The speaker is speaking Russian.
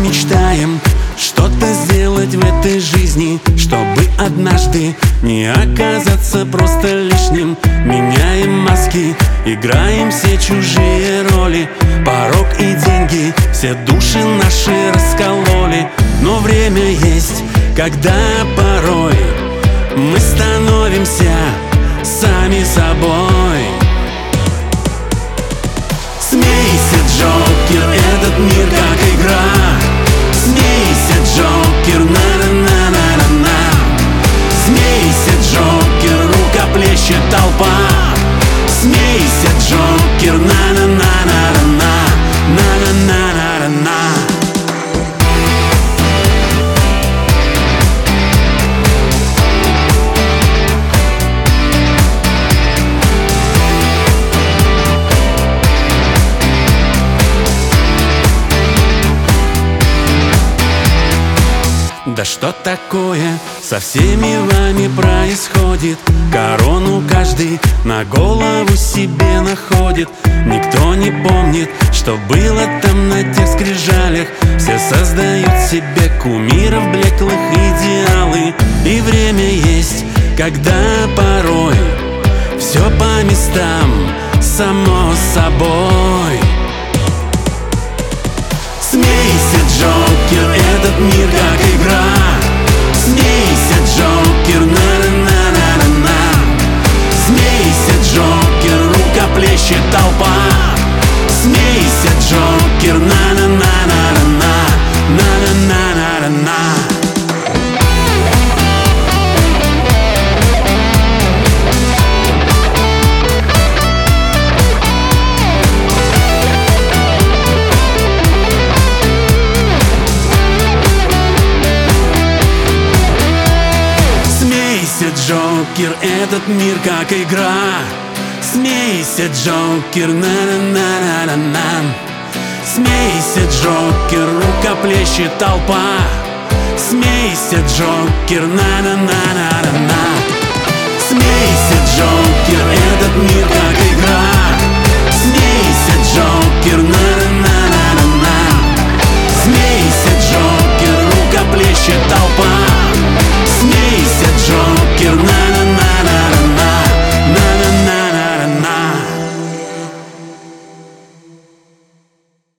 мечтаем что-то сделать в этой жизни, чтобы однажды не оказаться просто лишним. Меняем маски, играем все чужие роли. Порок и деньги все души наши раскололи. Но время есть, когда порой мы становимся сами собой. Смейся, Джокер, этот мир как игра. Смейся, Джокер, на-на-на-на-на-на. Смейся, Джокер, рукоплещет толпа. Смейся, Джокер, на-на-на-на-на-на. На-на-на-на-на-на. Да что такое со всеми вами происходит? Корону каждый на голову себе находит. Никто не помнит, что было там на тех скрижалях. Все создают себе кумиров, блеклых идеалы. И время есть, когда порой все по местам, само собой. Смейся, Джокер, этот мир как игра. Смейся, Джокер, на-на-на-на-на-на. Смейся, Джокер, рукоплещет толпа. Смейся, Джокер, на-на-на-на-на-на. На-на-на-на-на-на. Джокер, этот мир как игра. Смейся, Джокер, на-на-на-на-на-на. Смейся, Джокер, рукоплещет толпа. Смейся, Джокер, на-на-на-на-на-на. Смейся, Джокер, этот мир как игра.